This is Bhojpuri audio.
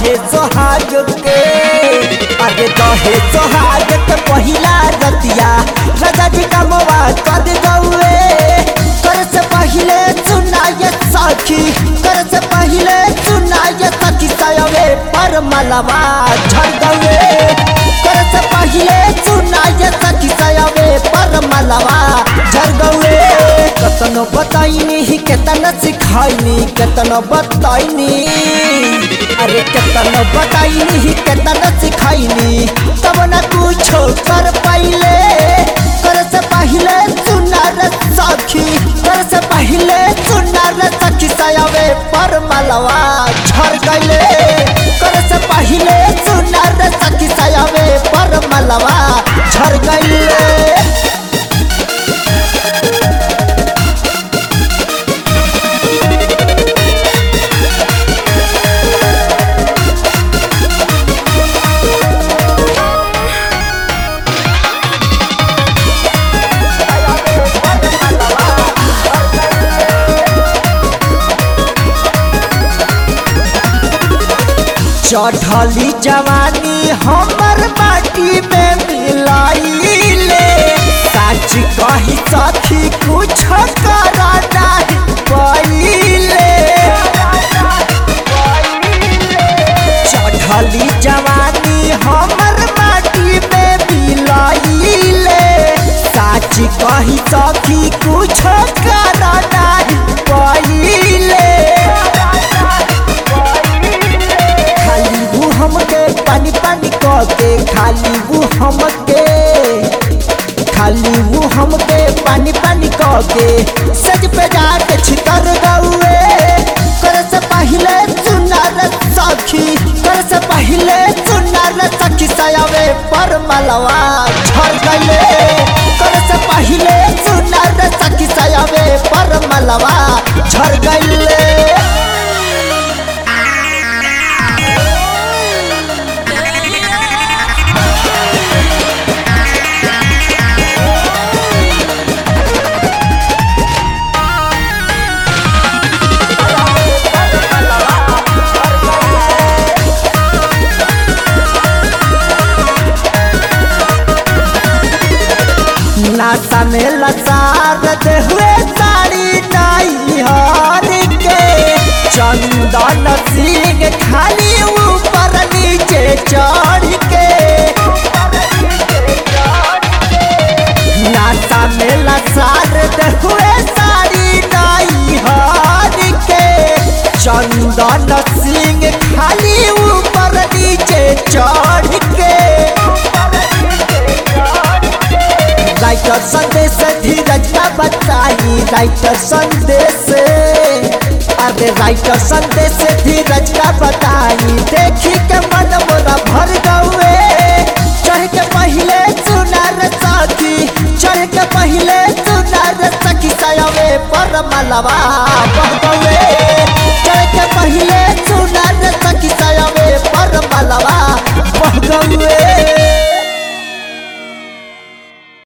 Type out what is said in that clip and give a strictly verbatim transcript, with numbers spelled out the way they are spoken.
दहे सोहाग के अरे दहे सोहाग के पहिला रतिया राजा जी का मोवा कद गौए कर से पहले सुनाए सखी कर से पहले सुनाए सखी सयवे पर मलवा झड़ गए कर से पहले सुनाए सखी सयवे पर मलवा झड़ गए कतनो बताइनी केतना सिखाइनी केतना बताइनी अरे केतना बताइनी केतना सिखाइनी तब न कुछो कर पाइले कर से पहले सुनार सखी कर से पहले सुनार सखी सयवे पर मलवा झड़ गइले कर से पहले सुनार सखी सयवे पर मलवा झड़ गइले। चढ़ली जवानी हमर माटी में मिलाइले सच कही सखी कुछ करा नहीं पाइले चढ़ली जवानी हमर माटी में मिलाइले सच कही सखी कुछ करा नहीं पाइले हमके पानी पानी के खाली वो हमके खाली वो हमके पानी पानी के सज पे जाके छितर गौए कर से पहले सुनार सखी कर से पहले सुनार सखी सयवे पर मलवा झड़ गइले कर से पहले सुनार सखी सयवे पर मलवा झड़ गइले। नाता में लसार दे हुए साड़ी नाई हार के चंदन सिंह खाली ऊपर नीचे चढ़ के नाता में लसार दे हुए साड़ी नाई हार के चंदन सिंह खाली ऊपर नीचे चढ़ के राइटर संदेश धीरज का बताई राइटर संदेश अरे राइटर संदेश धीरज का बताई देखी के मन मोरा भर गए चढ़ के पहले सुनार सखी चढ़ के पहले सुनार सखी सयवे पर मलवा बढ़ गए चढ़ के पहले सुनार सखी सयवे पर मलवा बढ़ गए।